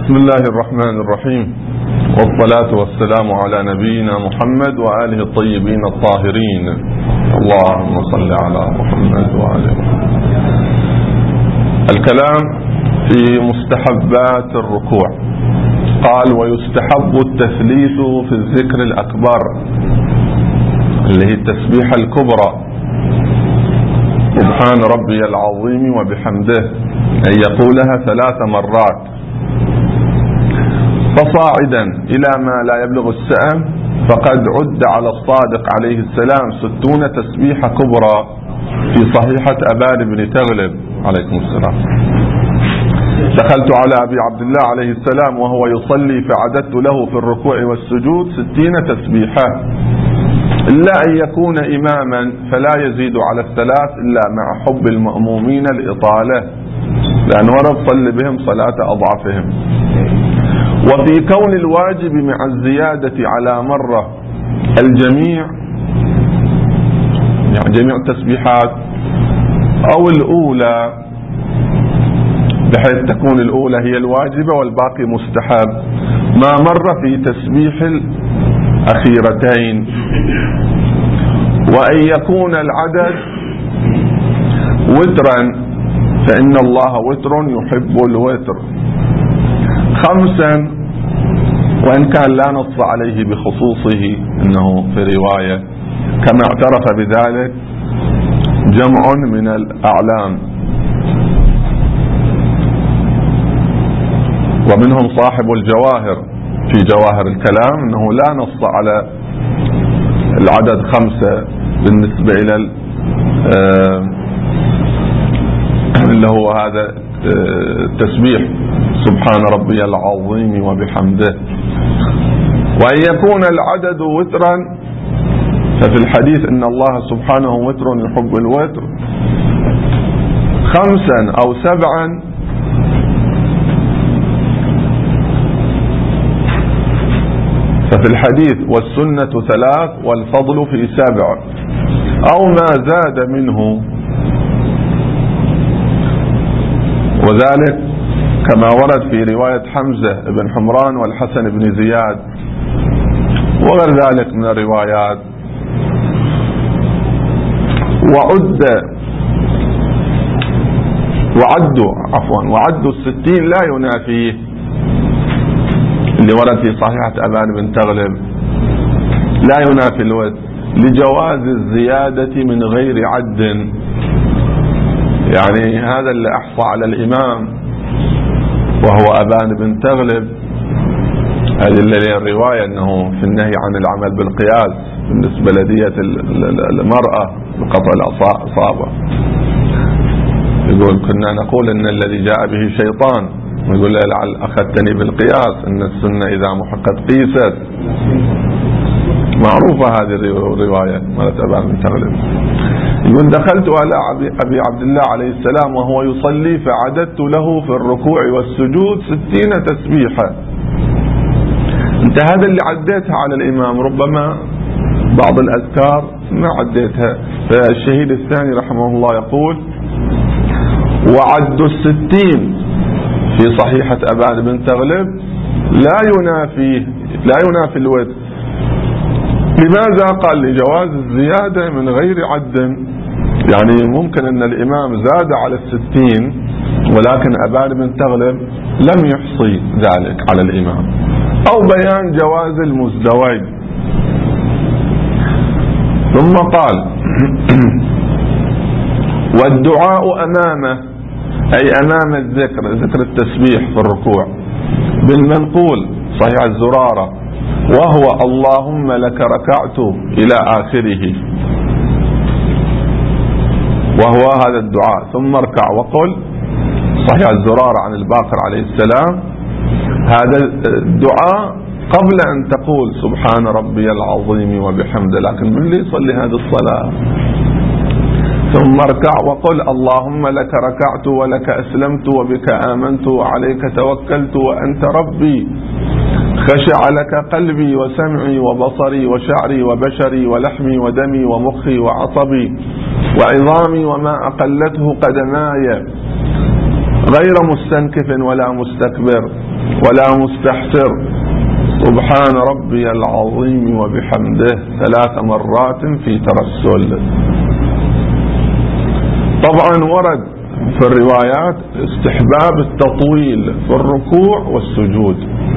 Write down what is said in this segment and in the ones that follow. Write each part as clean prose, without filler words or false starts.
بسم الله الرحمن الرحيم، والصلاة والسلام على نبينا محمد وآله الطيبين الطاهرين. اللهم صل على محمد وآله محمد. الكلام في مستحبات الركوع. قال: ويستحب التثليث في الذكر الأكبر، اللي هي التسبيحة الكبرى، سبحان ربي العظيم وبحمده، أن يقولها 3 مرات فصاعدا إلى ما لا يبلغ السأم، فقد عد على الصادق عليه السلام 60 تسبيحة كبرى في صحيحة أبان بن تغلب عليكم السلام. دخلت على أبي عبد الله عليه السلام وهو يصلي فعددت له في الركوع والسجود 60 تسبيحة، إلا أن يكون إماما فلا يزيد على 3 إلا مع حب المأمومين الإطالة، لأن ورد صل بهم صلاة أضعفهم. وفي كون الواجب مع الزيادة على مرة الجميع، يعني جميع التسبيحات، أو الأولى بحيث تكون الأولى هي الواجبة والباقي مستحب، ما مر في تسبيح الأخيرتين. وأن يكون العدد وترا، فإن الله وتر يحب الوتر. 5، وإن كان لا نص عليه بخصوصه، إنه في رواية كما اعترف بذلك جمع من الأعلام، ومنهم صاحب الجواهر في جواهر الكلام، إنه لا نص على العدد 5 بالنسبة إلى اللي هو هذا التسبيح سبحان ربي العظيم وبحمده. وأن يكون العدد وترا، ففي الحديث إن الله سبحانه وتر يحب الوتر. 5 أو 7، ففي الحديث والسنة 3 والفضل في 7، أو ما زاد منه، وذلك كما ورد في رواية حمزة بن حمران والحسن بن زياد وغير ذلك من الروايات. وعد 60 لا ينافيه، اللي ورد في صحيحة أبان بن تغلب لا ينافي الوتر، لجواز الزيادة من غير عد. يعني هذا اللي أحصى على الإمام وهو أبان بن تغلب، هذه اللي الرواية أنه في النهي عن العمل بالقياس بالنسبة لدية المرأة بقطع الأصابع. يقول: كنا نقول أن الذي جاء به شيطان، ويقول: لعل أخذتني بالقياس، أن السنة إذا محقت قيست. معروفة هذه الرواية مالت أبان بن تغلب. يقول: دخلت على أبي عبد الله عليه السلام وهو يصلي فعددت له في الركوع والسجود 60 تسبيحة. انت هذا اللي عديتها على الإمام، ربما بعض الأذكار ما عديتها. فالشهيد الثاني رحمه الله يقول: وعد 60 في صحيحة أبان بن تغلب لا ينافي الوتر. لماذا؟ قال: لجواز الزيادة من غير عد. يعني ممكن أن الإمام زاد على 60، ولكن أبان بن تغلب لم يحصي ذلك على الإمام، أو بيان جواز المزدوج. ثم قال: والدعاء أمامه، أي أمام الذكر، ذكر التسبيح في الركوع، بالمنقول صحيح الزرارة، وهو اللهم لك ركعت إلى آخره، وهو هذا الدعاء. ثم اركع وقل، صحيح الزرارة عن الباقر عليه السلام. هذا الدعاء قبل أن تقول سبحان ربي العظيم وبحمده، لكن من اللي يصلي هذه الصلاة؟ ثم اركع وقل اللهم لك ركعت ولك أسلمت وبك آمنت وعليك توكلت وأنت ربي، خشع لك قلبي وسمعي وبصري وشعري وبشري ولحمي ودمي ومخي وعصبي وعظامي وما أقلته قدماي، غير مستنكف ولا مستكبر ولا مستحسر. سبحان ربي العظيم وبحمده 3 مرات في ترسل. طبعا ورد في الروايات استحباب التطويل في الركوع والسجود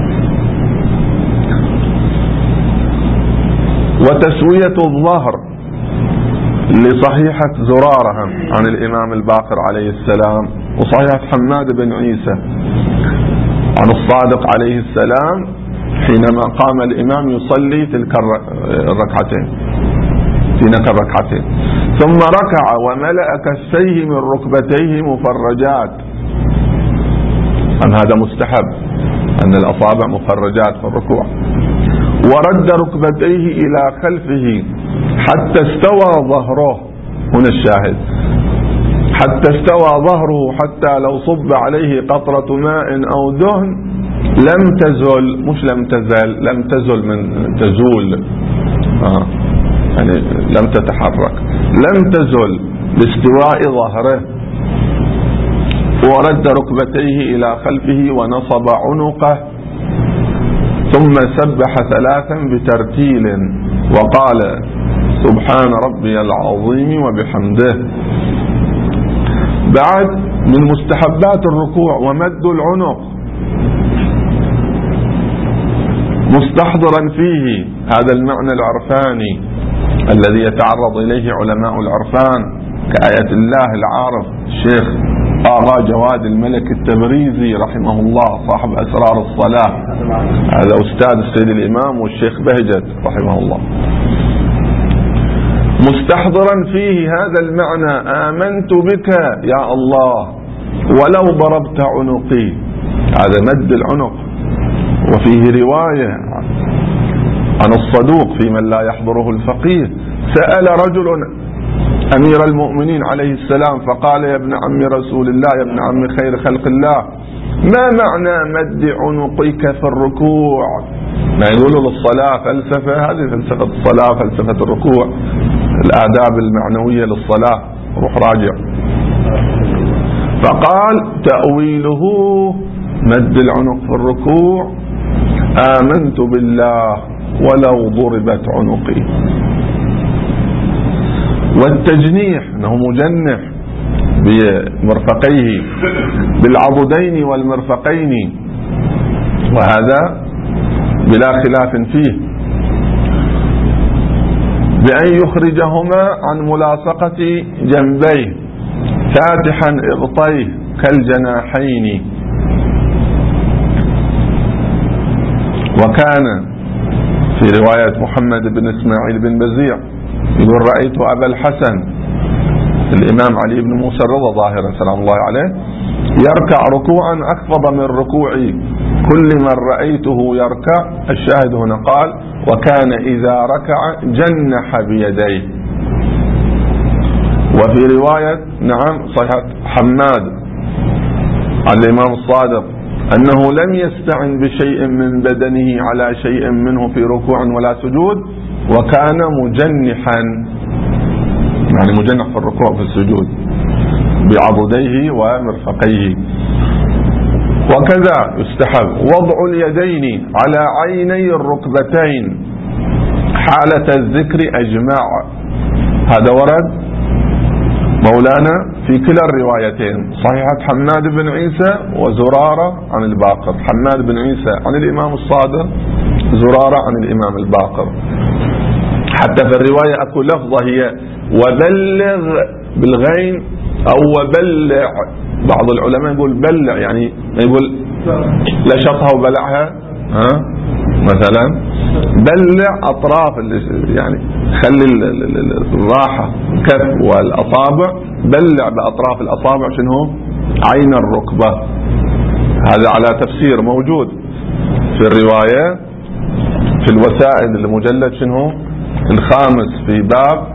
وتسوية الظهر لصحيحة زرارة عن الإمام الباقر عليه السلام، وصحيحة حماد بن عيسى عن الصادق عليه السلام حينما قام الإمام يصلي تلك الركعتين ثم ركع وملأ كفيه من ركبتيه مفرجات. هذا مستحب أن الأصابع مفرجات في الركوع. ورد ركبتيه إلى خلفه حتى استوى ظهره، هنا الشاهد، حتى استوى ظهره، حتى لو صب عليه قطرة ماء أو دهن لم تزل، مش لم تزل، لم تزل من تزول، يعني لم تتحرك، لم تزل باستواء ظهره. ورد ركبتيه إلى خلفه ونصب عنقه، ثم سبح 3 بترتيل وقال سبحان ربي العظيم وبحمده. بعد من مستحبات الركوع ومد العنق مستحضرا فيه هذا المعنى العرفاني الذي يتعرض إليه علماء العرفان كآية الله العارف الشيخ آغا جواد الملك التبريزي رحمه الله صاحب أسرار الصلاة، هذا أستاذ السيد الإمام والشيخ بهجت رحمه الله. مستحضرا فيه هذا المعنى آمنت بك يا الله ولو ضربت عنقي، هذا مد العنق. وفيه رواية عن الصدوق في من لا يحضره الفقيه، سأل رجل أمير المؤمنين عليه السلام فقال يا ابن عم رسول الله، يا ابن عم خير خلق الله، ما معنى مد عنقك في الركوع؟ ما يقولوا للصلاة فلسفة، هذه فلسفة الصلاة، فلسفة الركوع، الآداب المعنوية للصلاة، روح راجع. فقال تأويله مد العنق في الركوع آمنت بالله ولو ضربت عنقي. والتجنيح أنه مجنح بمرفقيه بالعضدين والمرفقين، وهذا بلا خلاف فيه، بأن يخرجهما عن ملاصقة جنبيه فاتحا إبطيه كالجناحين. وكان في رواية محمد بن إسماعيل بن بزيع يقول رأيت أبا الحسن الإمام علي بن موسى الرضا ظاهرا سلام الله عليه يركع ركوعا أخفض من ركوعي كل من رأيته يركع. الشاهد هنا قال وكان إذا ركع جنح بيديه. وفي رواية نعم صحيح حماد عن الإمام الصادق أنه لم يستعن بشيء من بدنه على شيء منه في ركوع ولا سجود، وكان مجنحا، يعني مجنح في الركوع في السجود بعضديه ومرفقيه. وكذا يستحب وضع اليدين على عيني الركبتين حالة الذكر أجمع. هذا ورد مولانا في كلا الروايتين، صحيحة حماد بن عيسى وزرارة عن الباقر، حماد بن عيسى عن الإمام الصادق، زرارة عن الإمام الباقر. حتى في الرواية أكو لفظة هي وبلغ بالغين أو وبلع، بعض العلماء يقول بلع، يعني يقول لشطها وبلعها، مثلا بلع أطراف، يعني خلي الراحة كف والأصابع، بلع بأطراف الأصابع شنو عين الركبة. هذا على تفسير موجود في الرواية في الوسائل المجلد شنو الخامس في باب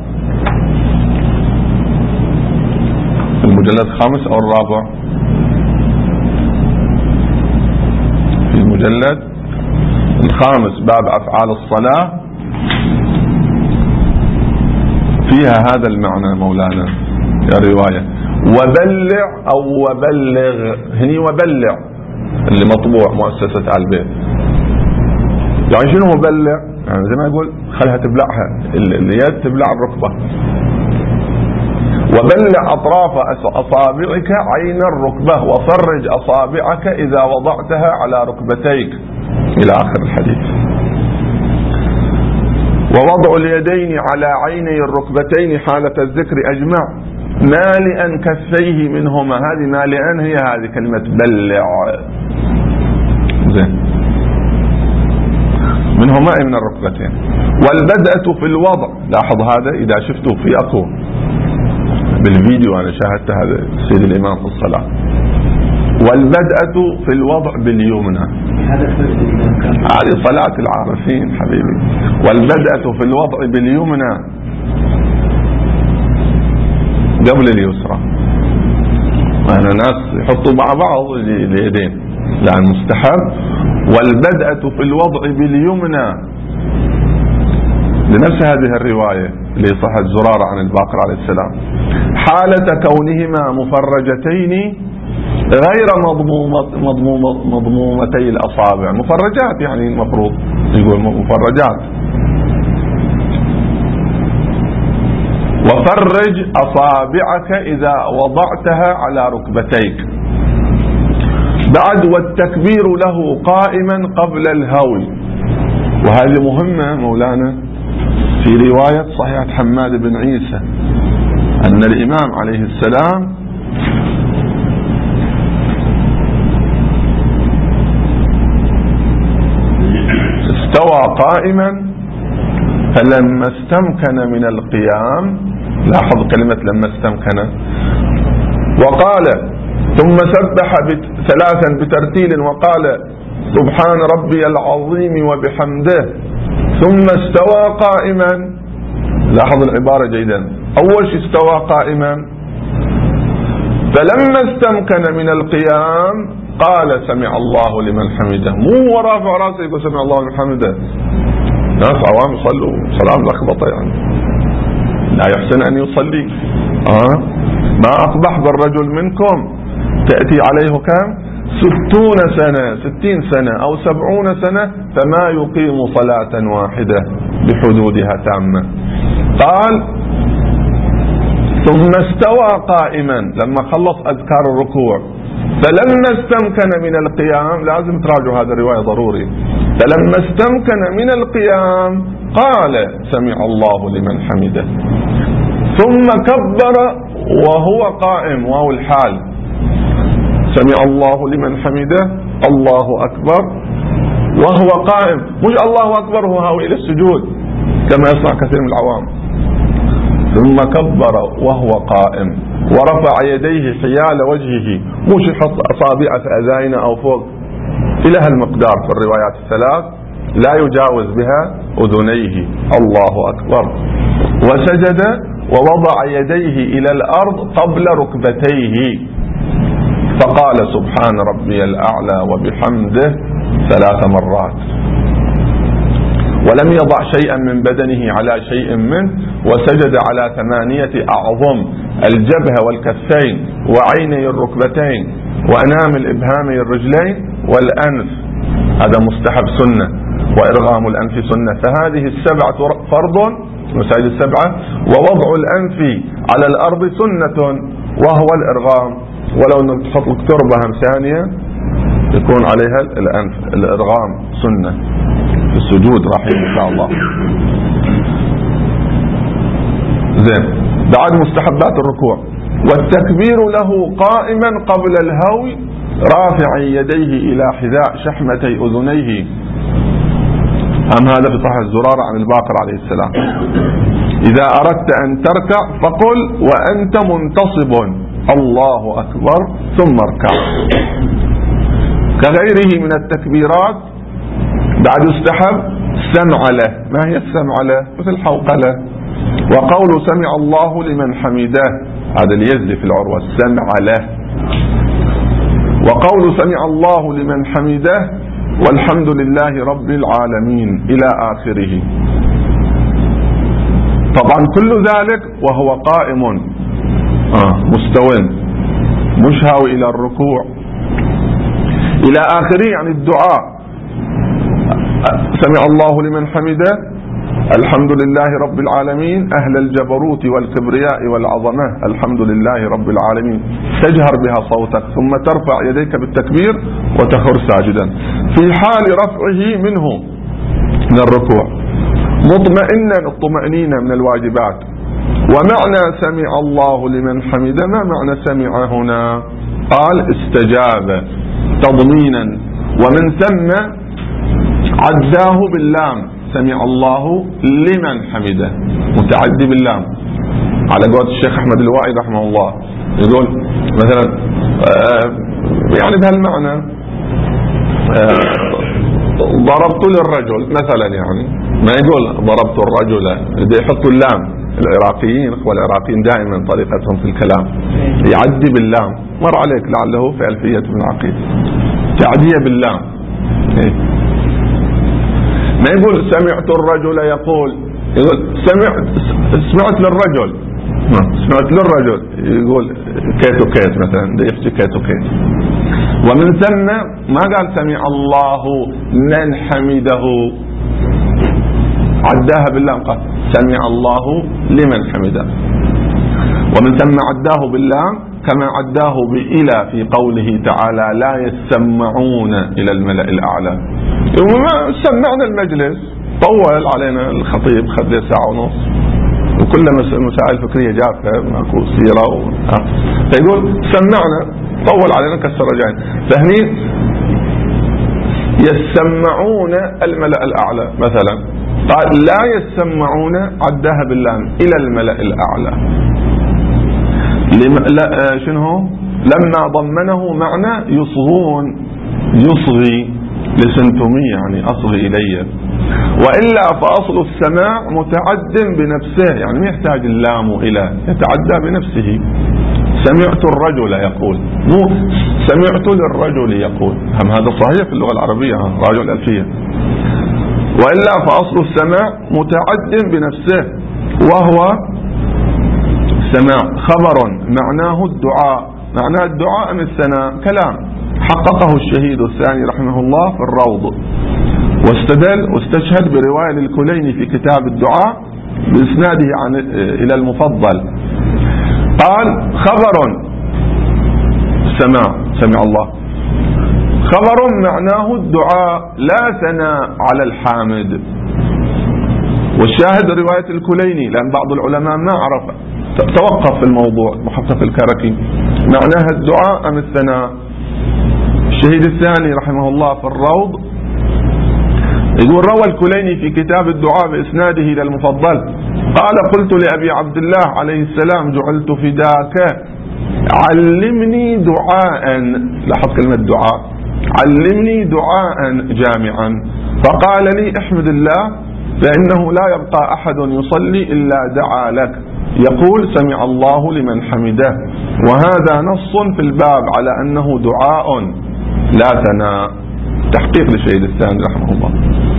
المجلد الخامس أو الرابع، في المجلد الخامس باب أفعال الصلاة فيها هذا المعنى مولانا الرواية. وبلع أو وبلغ. هني وبلع اللي مطبوع مؤسسة آل البيت. يعني شنو مبلع؟ يعني زي ما يقول خلها تبلعها اليد تبلع الركبة. وبلع أطراف أصابعك عين الركبة وفرج أصابعك إذا وضعتها على ركبتيك إلى آخر الحديث. ووضع اليدين على عيني الركبتين حالة الذكر أجمع مالئا كفيه منهما. هذه مالئا هي هذه كلمة بلع. زين. منهما من الركبتين. والبدءة في الوضع. لاحظ هذا إذا شفتوا في أكو بالفيديو أنا شاهدت هذا السيد الإمام في الصلاة. والبدءة في الوضع باليمنى. هذه صلاة العارفين حبيبي. والبدءة في الوضع باليمنى قبل اليسرى. أنا ناس يحطوا مع بعض اليدين لا المستحب. والبدءة في الوضع باليمنى لنفس هذه الرواية اللي صحت زرارة عن الباقر عليه السلام حالة كونهما مفرجتين غير مضمومتي الأصابع. مفرجات يعني المفروض يقول مفرجات. وفرج أصابعك إذا وضعتها على ركبتيك. بعد والتكبير له قائما قبل الهوي. وهذه مهمة مولانا في رواية صحيحة حماد بن عيسى أن الإمام عليه السلام استوى قائما فلما استمكن من القيام. لاحظ كلمة لما استمكن. وقال ثم سبح ثلاثا بترتيل وقال سبحان ربي العظيم وبحمده ثم استوى قائما. لاحظ العبارة جيدا. أول شيء استوى قائما فلما استمكن من القيام قال سمع الله لمن حمده. مو ورافع راسه يقول سمع الله لمن حمده. ناس عوام يصلوا صلاة لخبطة يعني لا يحسن أن يصلي. ما أقبح بالرجل منكم تأتي عليه كم 60 سنة 60 سنة أو 70 سنة فما يقيم صلاة واحدة بحدودها تامة. قال ثم استوى قائما لما خلص أذكار الركوع. فلما استمكن من القيام لازم تراجعوا هذا الرواية ضروري. فلما استمكن من القيام قال سمع الله لمن حمده ثم كبر وهو قائم. واو الحال. سمع الله لمن حمده الله أكبر وهو قائم. مش الله أكبر وهو هاوي إلى السجود كما يصنع كثير من العوام. ثم كبر وهو قائم ورفع يديه حيال وجهه. مش يحط أصابع في أذانه أو فوق إلى هالمقدار في الروايات الثلاث لا يجاوز بها أذنيه. الله أكبر. وسجد ووضع يديه إلى الأرض قبل ركبتيه فقال سبحان ربي الأعلى وبحمده 3 مرات. ولم يضع شيئا من بدنه على شيء منه. وسجد على 8 أعظم الجبهة والكفين وعيني الركبتين وأنامل إبهامي الرجلين والأنف. هذا مستحب سنة. وإرغام الأنف سنة. فهذه 7 فرض مساجد 7. ووضع الأنف على الأرض سنة وهو الإرغام. ولو أنك تحط لك تربة ثانية يكون عليها الأنف. الإرغام سنة في السجود رحيم إن شاء الله. زين. بعد مستحبات الركوع. والتكبير له قائما قبل الهوي رافع يديه إلى حذاء شحمتي أذنيه. هذا في صحيح الزرارة عن الباقر عليه السلام. إذا أردت أن تركع فقل وأنت منتصب الله أكبر ثم اركع. كغيره من التكبيرات بعد يستحب سمعلة. ما هي السمعلة؟ مثل حوقلة. وقول سمع الله لمن حمده هذا اليزي في العروة السمعلة. وقول سمع الله لمن حمده والحمد لله رب العالمين إلى مستو مش هاوي إلى الركوع إلى آخره. يعني الدعاء سمع الله لمن حمده، الحمد لله رب العالمين، أهل الجبروت والكبرياء والعظمة، الحمد لله رب العالمين، تجهر بها صوتك ثم ترفع يديك بالتكبير وتخر ساجدا في حال رفعه منه من الركوع مطمئنا الطمأنينة من الواجبات. ومعنى سمع الله لمن حمده، ما معنى سمع هنا؟ قال استجاب تضمينا، ومن ثم عداه باللام، سمع الله لمن حمده متعدي باللام، على قول الشيخ أحمد الوائي رحمه الله يقول مثلا يعني بهالمعنى ضربت للرجل مثلا، يعني ما يقول ضربت الرجل، يحطوا اللام. العراقيين اخوة العراقيين دائما طريقتهم في الكلام يعدي باللام، مر عليك لعله في ألفية ابن عقيل، تعدية باللام. ما يقول سمعت الرجل يقول سمعت للرجل، سمعت للرجل يقول كيت وكيت مثلا، يحكي كيت وكيت. ومن ثم ما قال سمع الله من حمده، عداها باللام، قال سمع الله لمن حمده. ومن ثم عداه باللام كما عداه بإلى في قوله تعالى لا يسمعون إلى الملأ الأعلى. وما سمعنا المجلس، طول علينا الخطيب، خذ له ساعة ونص، وكل مسائل فكرية جافة ماكو سيرة فيقول سمعنا، طول علينا كسر رجعين. فهني يسمعون الملأ الأعلى مثلا، قال لا يسمعون عدها باللام إلى الملأ الأعلى. شنو لما ضمنه معنى يصغون، يصغي لسنتمي يعني أصغي إلي، وإلا فأصل السماع متعد بنفسه، يعني ما يحتاج اللام إلى، يتعدى بنفسه. سمعت الرجل يقول، مو سمعت للرجل يقول، هم هذا صحيح في اللغة العربية، راجل الألفية. وإلا فأصل السماع متعد بنفسه، وهو سماع خبر معناه الدعاء، معناه الدعاء أم الثناء؟ كلام حققه الشهيد الثاني رحمه الله في الروض، واستدل واستشهد برواية الكليني في كتاب الدعاء بإسناده إلى المفضل، قال خبر سماع، سمع الله، خبر معناه الدعاء لا ثناء على الحامد. والشاهد رواية الكليني، لأن بعض العلماء ما عرف، توقف في الموضوع، محقق الكركي، معناها الدعاء أم الثناء؟ الشهيد الثاني رحمه الله في الروض يقول روى الكليني في كتاب الدعاء بإسناده إلى المفضل قال قلت لأبي عبد الله عليه السلام جعلت فداك علمني دعاء، لاحظ كلمة دعاء، علمني دعاء جامعا، فقال لي احمد الله فإنه لا يبقى أحد يصلي إلا دعا لك يقول سمع الله لمن حمده. وهذا نص في الباب على أنه دعاء لا ثناء، تحقيق للشهيد الثاني رحمه الله.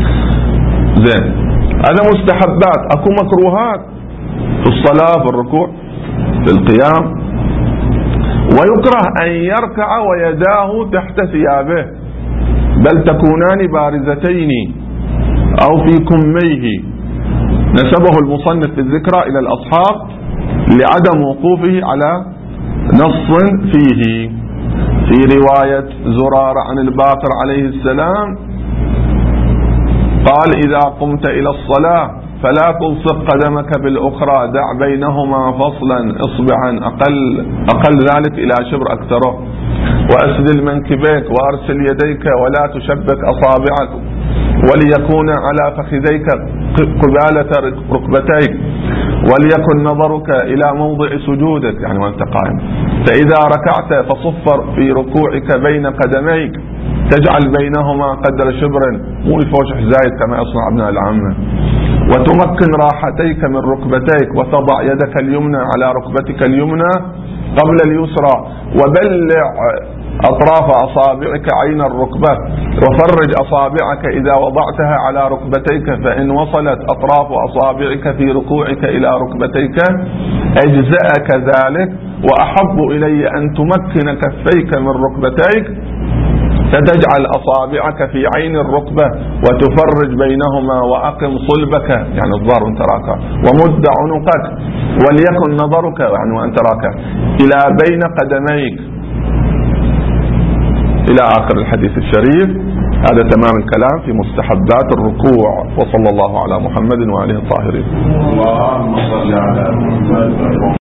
زين، هذا مستحبات. أكو مكروهات في الصلاة، في الركوع، في القيام. ويكره أن يركع ويداه تحت ثيابه، بل تكونان بارزتين أو في كميه. نسبه المصنف في الذكرى إلى الأصحاب لعدم وقوفه على نص فيه. في رواية زرار عن الباقر عليه السلام قال إذا قمت إلى الصلاة فلا تلصق قدمك بالأخرى، دع بينهما فصلا إصبعا أقل ذلك إلى شبر أكثره، وأسدل منكبيك وأرسل يديك ولا تشبك أصابعك، وليكون على فخذيك قبالة ركبتيك، وليكن نظرك إلى موضع سجودك يعني وأنت قائم، فإذا ركعت فصفر في ركوعك بين قدميك، تجعل بينهما قدر شبر، مو الفوشح زايد كما يصنع ابناء العامة، وتمكن راحتيك من ركبتيك وتضع يدك اليمنى على ركبتك اليمنى قبل اليسرى، وبلع أطراف أصابعك عين الركبة، وفرج أصابعك إذا وضعتها على ركبتيك، فإن وصلت أطراف أصابعك في ركوعك إلى ركبتيك أجزأك ذلك. وأحب إلي أن تمكن كفيك من ركبتيك فتجعل أصابعك في عين الركبة وتفرج بينهما، وأقم صلبك يعني الظهر وانت راكع، ومد عنقك، وليكن نظرك يعني وانت راكع إلى بين قدميك، إلى آخر الحديث الشريف. هذا تمام الكلام في مستحبات الركوع. وصلى الله على محمد وآله الطاهرين. اللهم صل على محمد.